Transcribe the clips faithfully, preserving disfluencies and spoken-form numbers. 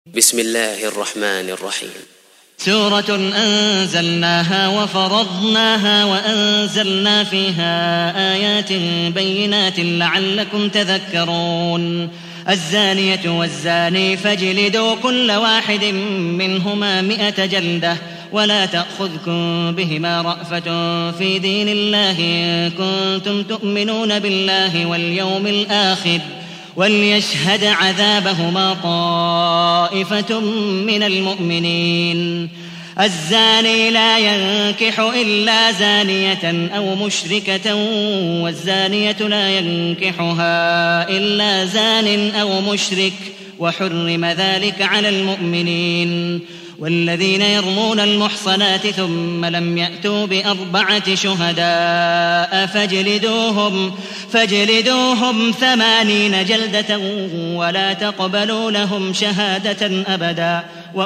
بسم الله الرحمن الرحيم. سورة أنزلناها وفرضناها وأنزلنا فيها آيات بينات لعلكم تذكرون. الزانية والزاني فاجلدوا كل واحد منهما مئة جلدة ولا تأخذكم بهما رأفة في دين الله إن كنتم تؤمنون بالله واليوم الآخر وليشهد عذابهما طائفة من المؤمنين. الزاني لا ينكح إلا زانية أو مشركة والزانية لا ينكحها إلا زان أو مشرك وحرم ذلك على المؤمنين. والذين يرمون المحصنات ثم لم يأتوا بأربعة شهداء فاجلدوهم, فاجلدوهم ثمانين جلدة ولا تقبلوا لهم شهادة أبدا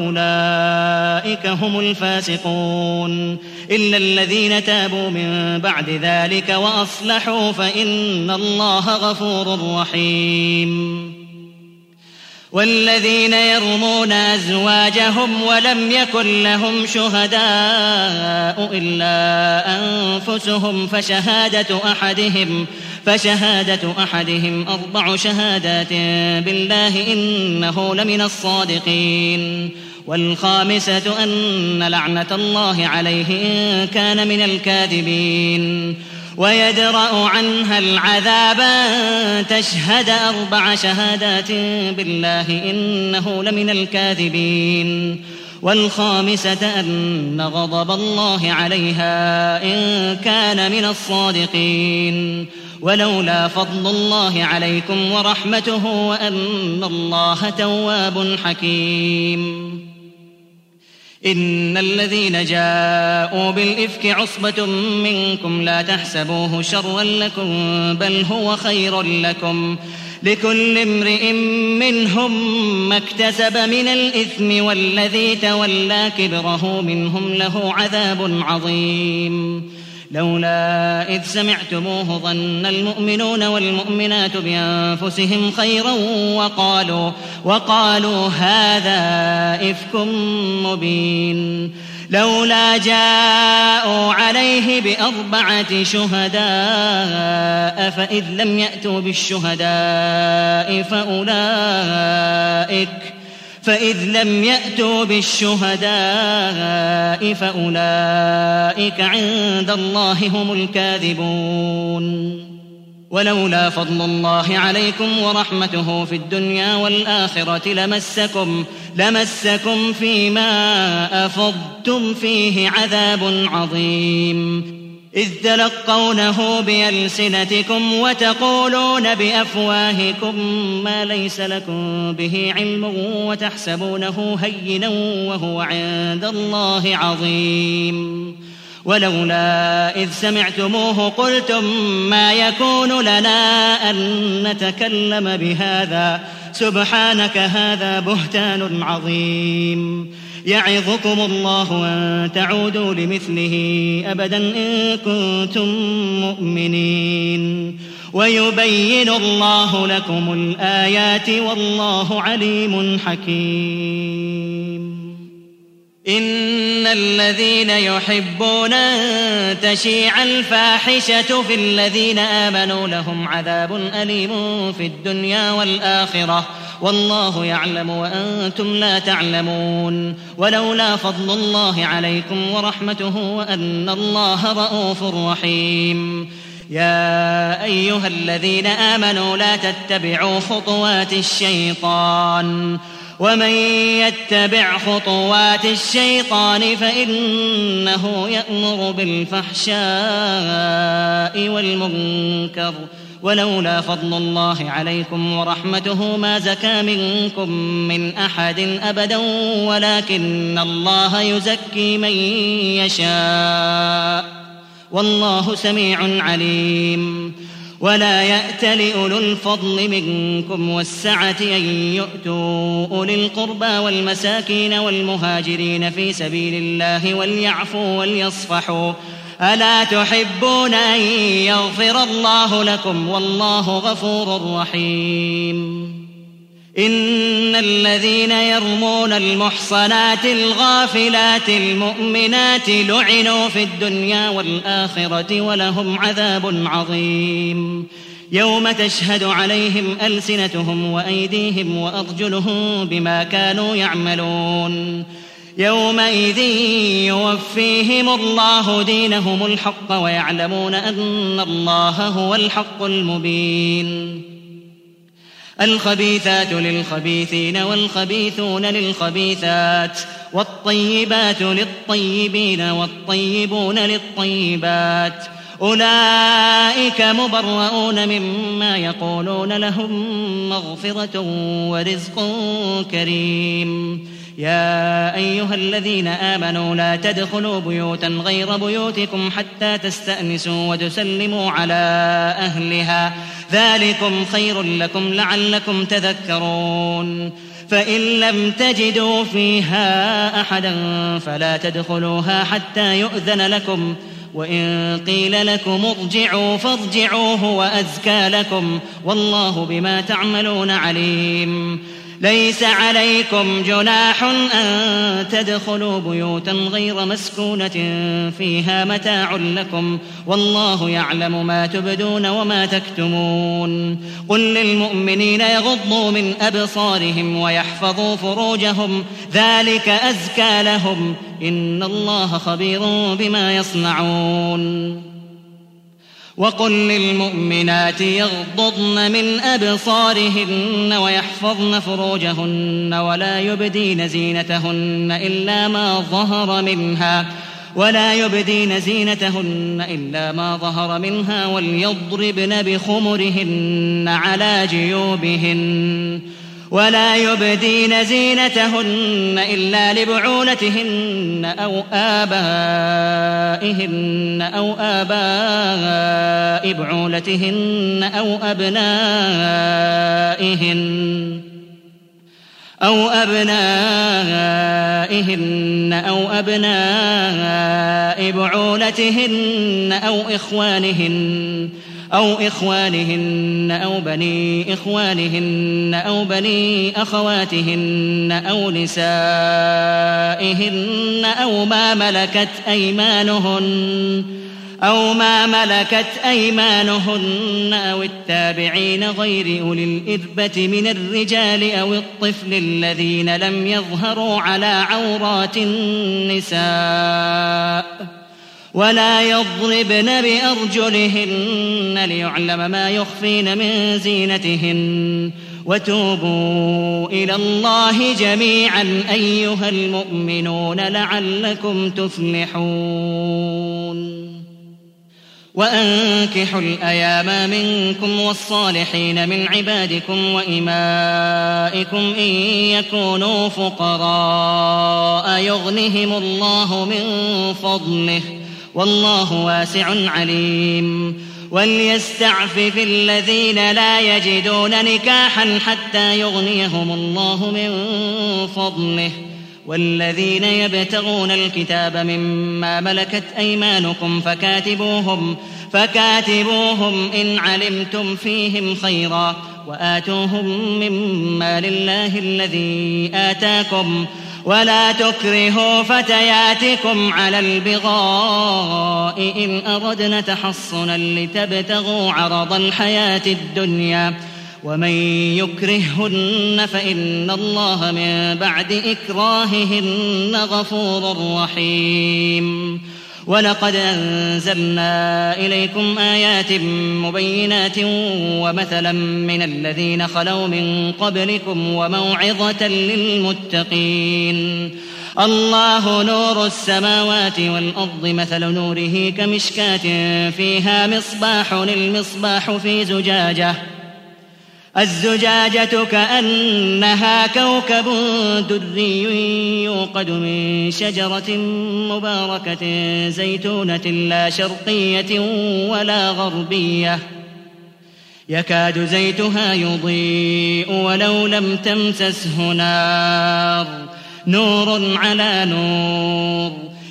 وأولئك هم الفاسقون. إلا الذين تابوا من بعد ذلك وأصلحوا فإن الله غفور رحيم. والذين يرمون أزواجهم ولم يكن لهم شهداء إلا أنفسهم فشهادة أحدهم, فشهادة أحدهم أربع شهادات بالله إنه لمن الصادقين. والخامسة أن لعنة الله عليه إن كان من الكاذبين. ويدرأ عنها العذاب أن تشهد أربع شهادات بالله إنه لمن الكاذبين. والخامسة أن غضب الله عليها إن كان من الصادقين. ولولا فضل الله عليكم ورحمته وأن الله تواب حكيم. إن الذين جاءوا بالإفك عصبة منكم لا تحسبوه شرا لكم بل هو خير لكم لكل امرئ منهم ما اكتسب من الإثم والذي تولى كبره منهم له عذاب عظيم. لولا إذ سمعتموه ظن المؤمنون والمؤمنات بأنفسهم خيرا وقالوا, وقالوا هذا إفك مبين. لولا جاءوا عليه بأربعة شهداء فإذ لم يأتوا بالشهداء فأولئك فإذ لم يأتوا بالشهداء فأولئك عند الله هم الكاذبون. ولولا فضل الله عليكم ورحمته في الدنيا والآخرة لمسكم, لمسكم فيما أفضتم فيه عذاب عظيم. إذ تلقونه بألسنتكم وتقولون بأفواهكم ما ليس لكم به علم وتحسبونه هينا وهو عند الله عظيم. ولولا إذ سمعتموه قلتم ما يكون لنا أن نتكلم بهذا سبحانك هذا بهتان عظيم. يعظكم الله أن تعودوا لمثله أبدا إن كنتم مؤمنين. ويبين الله لكم الآيات والله عليم حكيم. إن الذين يحبون أن تشيع الفاحشة في الذين آمنوا لهم عذاب أليم في الدنيا والآخرة والله يعلم وأنتم لا تعلمون. ولولا فضل الله عليكم ورحمته وأن الله رءوف رحيم. يا أيها الذين آمنوا لا تتبعوا خطوات الشيطان ومن يتبع خطوات الشيطان فإنه يأمر بالفحشاء والمنكر. ولولا فضل الله عليكم ورحمته ما زكى منكم من أحد أبدا ولكن الله يزكي من يشاء والله سميع عليم. ولا يأتل أولو الفضل منكم والسعة أن يؤتوا أولي القربى والمساكين والمهاجرين في سبيل الله وليعفوا وليصفحوا ألا تحبون أن يغفر الله لكم والله غفور رحيم. إن الذين يرمون المحصنات الغافلات المؤمنات لعنوا في الدنيا والآخرة ولهم عذاب عظيم يوم تشهد عليهم ألسنتهم وأيديهم وأرجلهم بما كانوا يعملون يومئذ يوفيهم الله دينهم الحق ويعلمون أن الله هو الحق المبين الخبيثات للخبيثين والخبيثون للخبيثات والطيبات للطيبين والطيبون للطيبات أولئك مبرؤون مما يقولون لهم مغفرة ورزق كريم يا أيها الذين آمنوا لا تدخلوا بيوتا غير بيوتكم حتى تستأنسوا وتسلموا على أهلها ذلكم خير لكم لعلكم تذكرون فإن لم تجدوا فيها أحدا فلا تدخلوها حتى يؤذن لكم وإن قيل لكم ارجعوا فارجعوا هو أزكى لكم والله بما تعملون عليم ليس عليكم جناح أن تدخلوا بيوتا غير مسكونة فيها متاع لكم والله يعلم ما تبدون وما تكتمون قل للمؤمنين يغضوا من أبصارهم ويحفظوا فروجهم ذلك أزكى لهم إن الله خبير بما يصنعون وقل للمؤمنات يغضضن من أبصارهن ويحفظن فروجهن ولا يبدين زينتهن إلا ما ظهر منها ولا يبدين زينتهن إلا ما ظهر منها وليضربن بخمرهن على جيوبهن ولا يبدين زينتهن إلا لبعولتهن أو آبائهن أو آباء بعولتهن أو أبنائهن أو أبنائهن أو أبناء بعولتهن أو إخوانهن أو إخوانهن أو بني إخوانهن أو بني أخواتهن أو نسائهن أو ما ملكت أيمانهن أو ما ملكت أيمانهن أو التابعين غير أولي الإربة من الرجال أو الطفل الذين لم يظهروا على عورات النساء ولا يضربن بأرجلهن ليعلم ما يخفين من زينتهن وتوبوا إلى الله جميعا أيها المؤمنون لعلكم تفلحون وأنكحوا الأيام منكم والصالحين من عبادكم وإمائكم إن يكونوا فقراء يغنهم الله من فضله والله واسع عليم وليستعفف الذين لا يجدون نكاحا حتى يغنيهم الله من فضله والذين يبتغون الكتاب مما ملكت أيمانكم فكاتبوهم فكاتبوهم إن علمتم فيهم خيرا وآتوهم مما لله الذي آتاكم ولا تكرهوا فتياتكم على البغاء إن أردنا تحصنا لتبتغوا عرض الحياة الدنيا ومن يكرههن فإن الله من بعد إكراههن غفور رحيم ولقد أنزلنا إليكم آيات مبينات ومثلا من الذين خلوا من قبلكم وموعظة للمتقين الله نور السماوات والأرض مثل نوره كمشكاة فيها مصباح المصباح في زجاجة الزجاجة كأنها كوكب دري يوقد من شجرة مباركة زيتونة لا شرقية ولا غربية يكاد زيتها يضيء ولو لم تمسسه نار نور على نور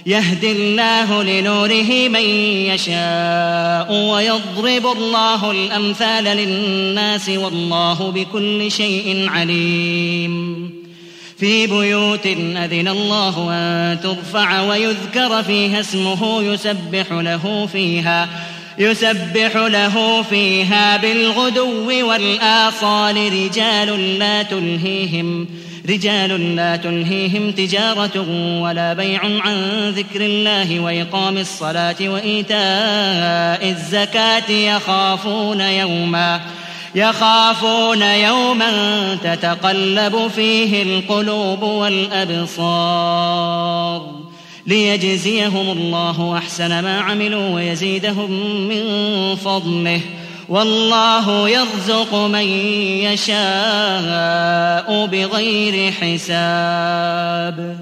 يهدي الله لنوره من يشاء ويضرب الله الأمثال للناس والله بكل شيء عليم في بيوت أذن الله أن ترفع ويذكر فيها اسمه يسبح له فيها يسبح له فيها بالغدو والآصال رجال لا تلهيهم رجال لا تلهيهم تجارة ولا بيع عن ذكر الله وإقام الصلاة وإيتاء الزكاة يخافون يوما يخافون يوما تتقلب فيه القلوب والأبصار ليجزيهم الله أحسن ما عملوا ويزيدهم من فضله والله يرزق من يشاء بغير حساب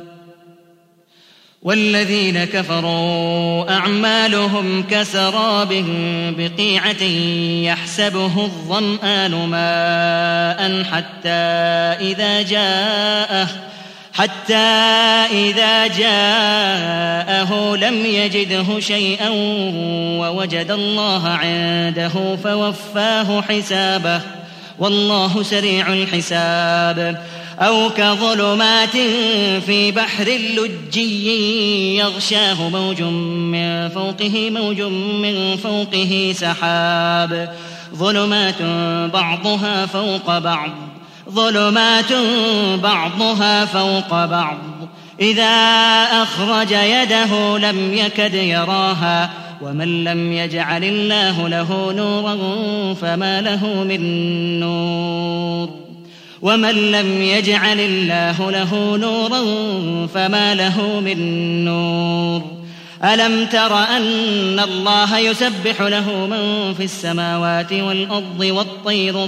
والذين كفروا أعمالهم كسراب بقيعة يحسبه الظمآن ماء حتى إذا جاءه حتى إذا جاءه لم يجده شيئا ووجد الله عنده فوفاه حسابه والله سريع الحساب أو كظلمات في بحر لجي يغشاه موج من فوقه موج من فوقه سحاب ظلمات بعضها فوق بعض ظلمات بعضها فوق بعض إذا أخرج يده لم يكد يراها ومن لم يجعل الله له نورا فما له من نور ومن لم يجعل الله له نورا فما له من نور ألم تر أن الله يسبح له من في السماوات والأرض والطير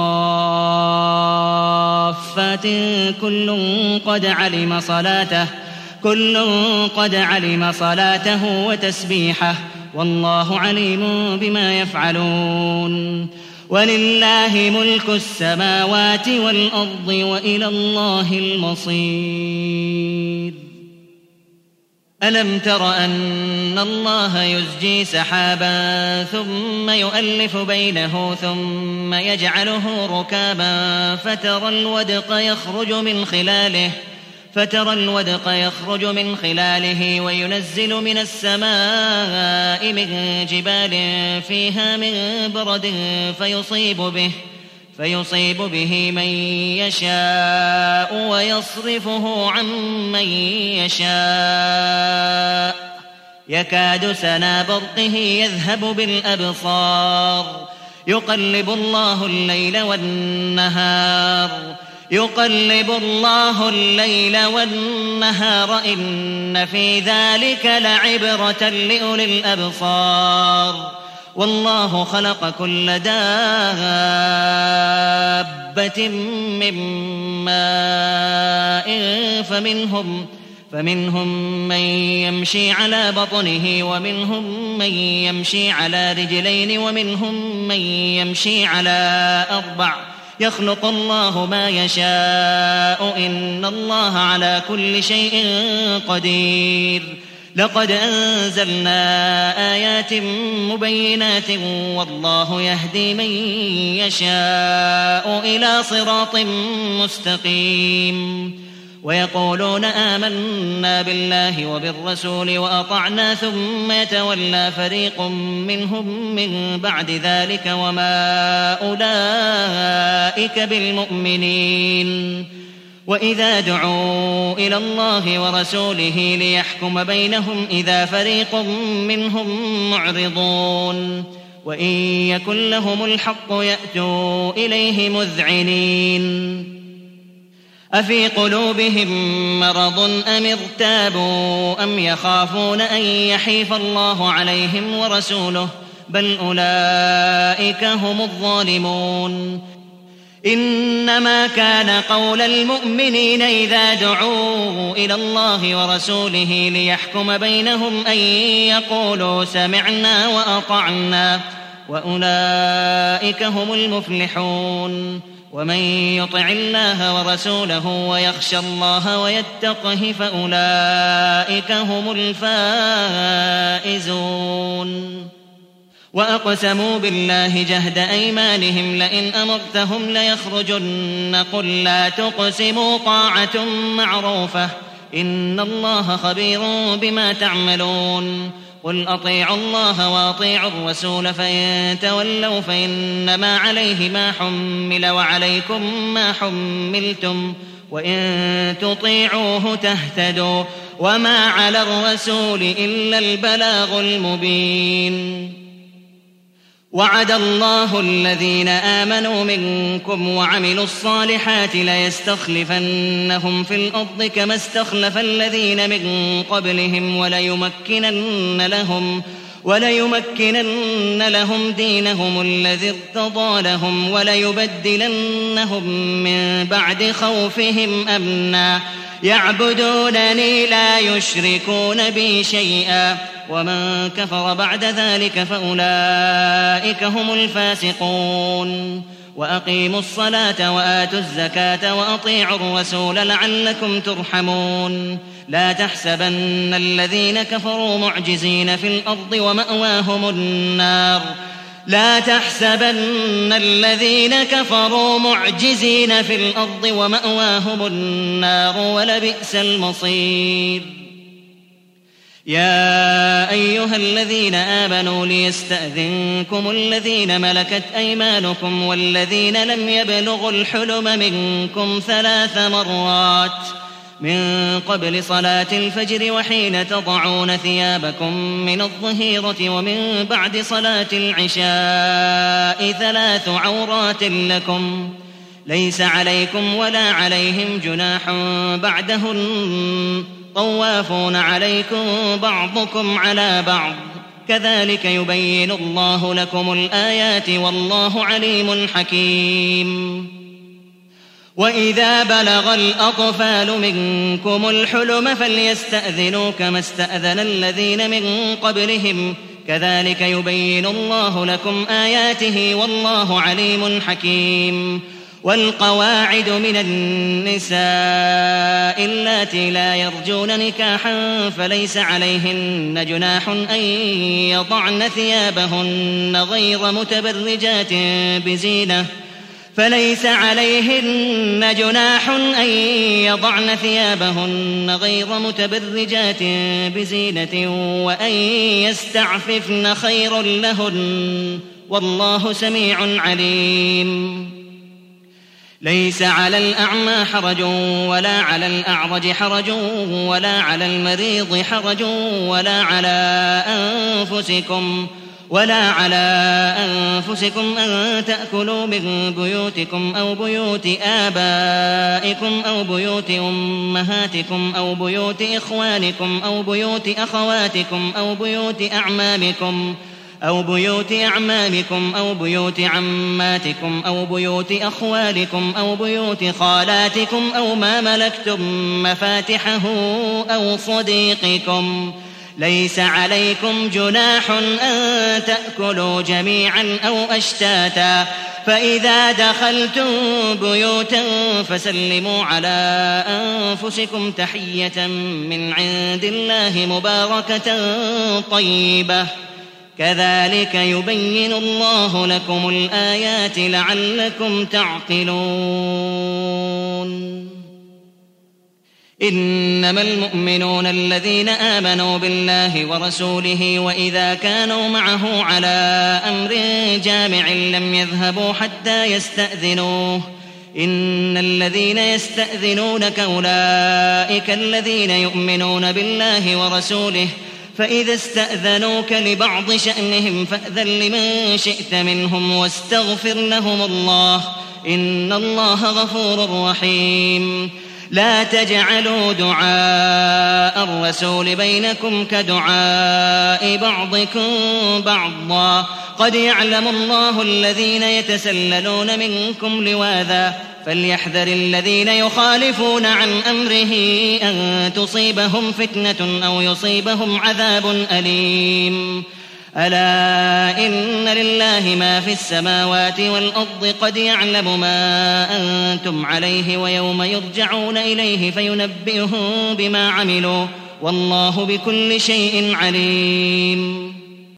صافات كل قد علم صلاته كل قد علم صلاته وتسبيحه والله عليم بما يفعلون ولله ملك السماوات والأرض وإلى الله المصير ألم تر أن الله يزجي سحابا ثم يؤلف بينه ثم يجعله ركابا فترى الودق يخرج من خلاله فترى الودق يخرج من خلاله وينزل من السماء من جبال فيها من برد فيصيب به فيصيب به من يشاء ويصرفه عن من يشاء يكاد سنا برقه يذهب بالأبصار يقلب الله الليل والنهار يقلب الله الليل والنهار إن في ذلك لعبرة لأولي الأبصار والله خلق كل دابة من ماء فمنهم فمنهم من يمشي على بطنه ومنهم من يمشي على رجلين ومنهم من يمشي على أربع يخلق الله ما يشاء إن الله على كل شيء قدير لقد أنزلنا آيات مبينات والله يهدي من يشاء إلى صراط مستقيم ويقولون آمنا بالله وبالرسول وأطعنا ثم يتولى فريق منهم من بعد ذلك وما أولئك بالمؤمنين وإذا دعوا إلى الله ورسوله ليحكم بينهم إذا فريق منهم معرضون وإن يكن لهم الحق يأتوا إليه مذعنين أفي قلوبهم مرض أم ارتابوا أم يخافون أن يحيف الله عليهم ورسوله بل أولئك هم الظالمون إنما كان قول المؤمنين إذا دعوا إلى الله ورسوله ليحكم بينهم أن يقولوا سمعنا وأطعنا وأولئك هم المفلحون ومن يطع الله ورسوله ويخشى الله ويتقه فأولئك هم الفائزون. وأقسموا بالله جهد أيمانهم لئن أمرتهم ليخرجن قل لا تقسموا طاعة معروفة إن الله خبير بما تعملون. قل أطيعوا الله وأطيعوا الرسول فإن تولوا فإنما عليه ما حمل وعليكم ما حملتم وإن تطيعوه تهتدوا وما على الرسول إلا البلاغ المبين. وعد الله الذين آمنوا منكم وعملوا الصالحات ليستخلفنهم في الأرض كما استخلف الذين من قبلهم وليمكنن لهم وليمكنن لهم دينهم الذي ارتضى لهم وليبدلنهم من بعد خوفهم أمنا يعبدونني لا يشركون بي شيئا ومن كفر بعد ذلك فأولئك هم الفاسقون. وأقيموا الصلاة وآتوا الزكاة وأطيعوا الرسول لعلكم ترحمون. لا تحسبن الذين كفروا معجزين في الأرض ومأواهم النار لا تحسبن الذين كفروا معجزين في الأرض ومأواهم النار ولبئس المصير. يا أيها الذين آمنوا ليستأذنكم الذين ملكت أيمانكم والذين لم يبلغوا الحلم منكم ثلاث مرات من قبل صلاة الفجر وحين تضعون ثيابكم من الظهيرة ومن بعد صلاة العشاء ثلاث عورات لكم ليس عليكم ولا عليهم جناح بعدهن طوافون عليكم بعضكم على بعض كذلك يبين الله لكم الآيات والله عليم حكيم. وإذا بلغ الأطفال منكم الحلم فليستأذنوا كما استأذن الذين من قبلهم كذلك يبين الله لكم آياته والله عليم حكيم. والقواعد من النساء اللاتي لا يرجون نكاحا فليس عليهن جناح أن يضعن ثيابهن غير متبرجات بزينة فليس عليهن جناح أن يضعن ثيابهن غير متبرجات بزينة وأن يستعففن خير لهن والله سميع عليم. ليس على الأعمى حرج ولا على الأعرج حرج ولا على المريض حرج ولا على أنفسكم ولا على أنفسكم أن تأكلوا من بيوتكم أو بيوت آبائكم أو بيوت أمهاتكم أو بيوت إخوانكم أو بيوت أخواتكم أو بيوت أعمامكم أو بيوت أعمامكم أو بيوت عماتكم أو بيوت أخوالكم أو بيوت خالاتكم أو ما ملكتم مفاتحه أو صديقكم ليس عليكم جناح أن تأكلوا جميعا أو أشتاتا فإذا دخلتم بيوتا فسلموا على أنفسكم تحية من عند الله مباركة طيبة كذلك يبين الله لكم الآيات لعلكم تعقلون. إنما المؤمنون الذين آمنوا بالله ورسوله وإذا كانوا معه على أمر جامع لم يذهبوا حتى يستأذنوه إن الذين يستأذنونك أولئك الذين يؤمنون بالله ورسوله فإذا استأذنوك لبعض شأنهم فأذن لمن شئت منهم واستغفر لهم الله إن الله غفور رحيم. لا تجعلوا دعاء الرسول بينكم كدعاء بعضكم بعضا قد يعلم الله الذين يتسللون منكم لواذا فليحذر الذين يخالفون عن أمره أن تصيبهم فتنة أو يصيبهم عذاب أليم. ألا إن لله ما في السماوات والأرض قد يعلم ما أنتم عليه ويوم يرجعون إليه فينبئهم بما عملوا والله بكل شيء عليم.